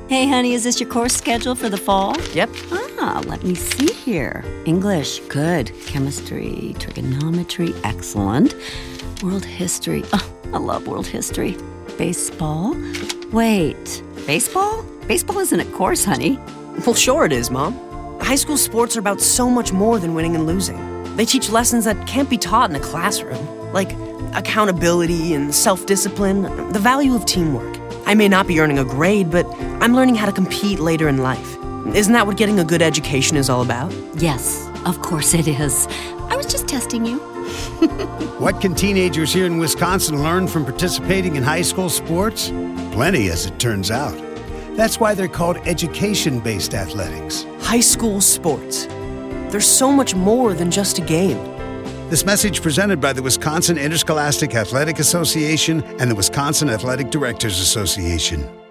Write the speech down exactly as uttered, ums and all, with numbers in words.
Hey, honey, is this your course schedule for the fall? Yep. Ah, let me see here. English, good. Chemistry, trigonometry, excellent. World history, oh, I love world history. Baseball? Wait, baseball? Baseball isn't a course, honey. Well, sure it is, Mom. High school sports are about so much more than winning and losing. They teach lessons that can't be taught in a classroom, like accountability and self-discipline, the value of teamwork. I may not be earning a grade, but I'm learning how to compete later in life. Isn't that what getting a good education is all about? Yes, of course it is. I was just testing you. What can teenagers here in Wisconsin learn from participating in high school sports? Plenty, as it turns out. That's why they're called education-based athletics. High school sports. They're so much more than just a game. This message presented by the Wisconsin Interscholastic Athletic Association and the Wisconsin Athletic Directors Association.